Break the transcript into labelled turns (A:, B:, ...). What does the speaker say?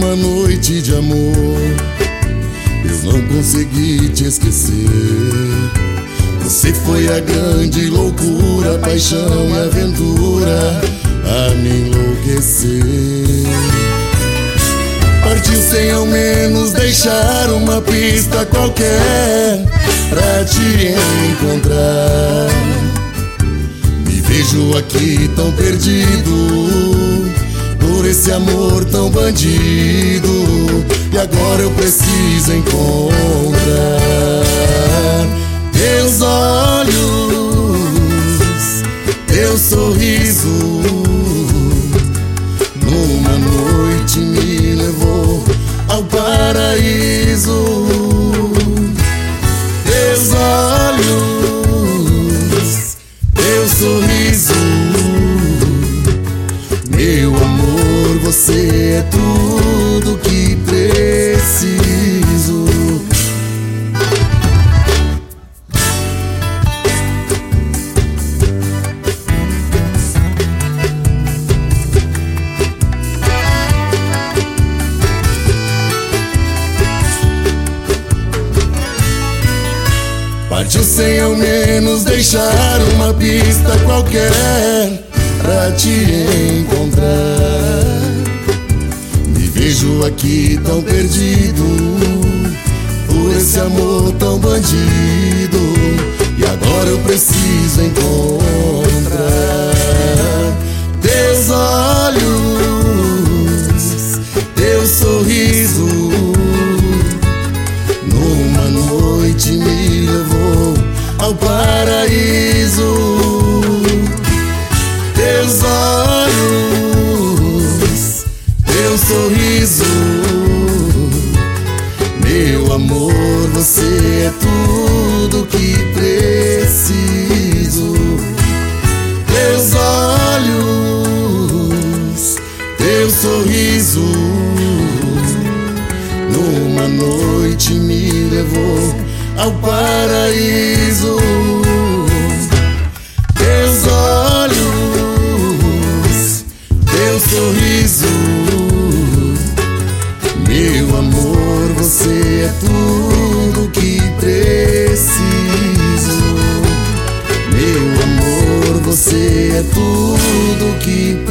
A: uma noite de amor, eu não consegui te esquecer. Você foi a grande loucura, paixão e aventura a me enlouquecer. Partiu sem ao menos deixar uma pista qualquer pra te encontrar. Me vejo aqui tão perdido por esse amor tão bandido, e agora eu preciso encontrar teus olhos, teu sorriso. Numa noite me levou ao paraíso. Teus olhos, teu sorriso. Meu amor, você é tudo que preciso. Partiu sem ao menos deixar uma pista qualquer pra te encontrar. Me vejo aqui tão perdido por esse amor tão bandido, e agora eu preciso encontrar teus olhos, teu sorriso. Numa noite me levou ao paraíso. Teus olhos, teu sorriso. Meu amor, você é tudo que preciso. Teus olhos, teu sorriso. Numa noite me levou ao paraíso. Teus olhos, teu sorriso. Meu amor, você é tudo que preciso. Meu amor, você é tudo que preciso.